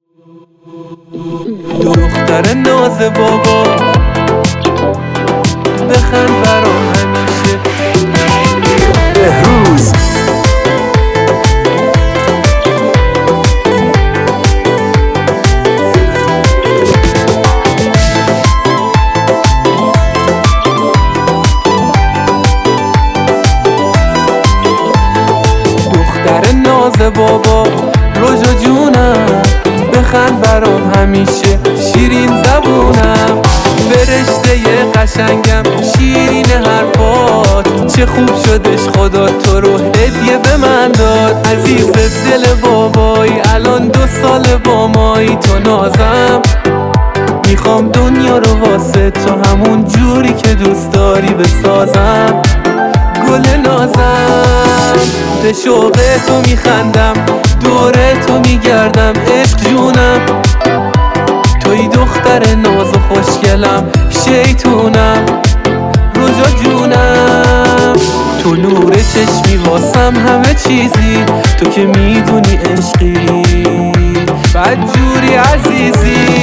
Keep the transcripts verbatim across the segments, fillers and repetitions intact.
دختر ناز بابا بخند برام همیشه. بهروز دختر ناز بابا روژا جونم بخند برام همیشه. شیرین زبونم فرشته قشنگم، شیرین حرفات چه خوب شدش خدا تو رو هدیه به من داد. عزیز دل بابایی الان دو سال با مایی، تو نازم میخوام دنیا رو واسه تو همون جوری که دوست داری بسازم. گل نازم به شوق تو میخندم، دوره تو میگردم عشق جونم. توی دختر ناز و خوشگلم شیطونم روژا جونم. تو نور چشمی واسم همه چیزی، تو که میدونی عشقی بدجوری عزیزی.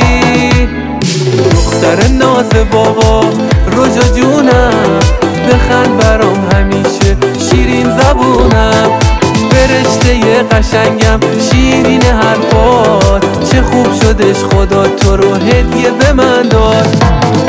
دختر ناز بابا روژا جونم بخند برام همیشه. شیرین زبونم فرشته قشنگم، شیرین حرفات چه خوب شدش خدا تو رو هدیه به من داد.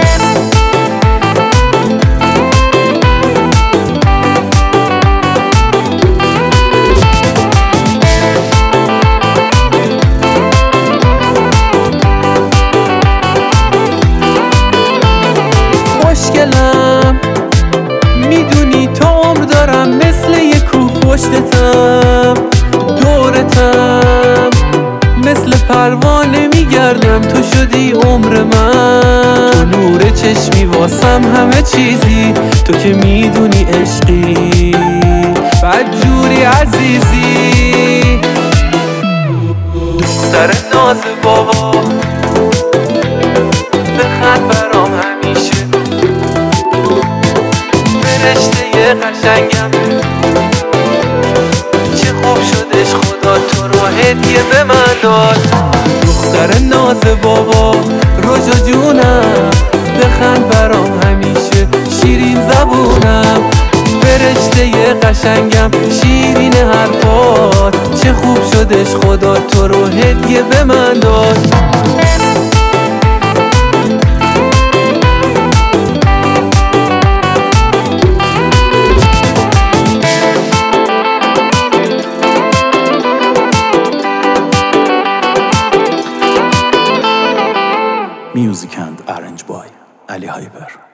خوشگلم میدونی تو عمر دارم، مثل یک کوه پشتتم دورتم، مثل پروانه میگردم تو شدی عمر من. تو نور چشمی واسم همه چیزی، تو که میدونی عشقی بدجوری عزیزی. دختر ناز بابا بخند برام همیشه. فرشته قشنگم چه خوب شدش خدا تو رو هدیه به من داد. دختر ناز بابا روژا جونم بخند برام همیشه. شیرین زبونم فرشته قشنگم، شیرین حرفات چه خوب شدش خدا تو رو هدیه به من داد. Music and arranged by Ali Hyper.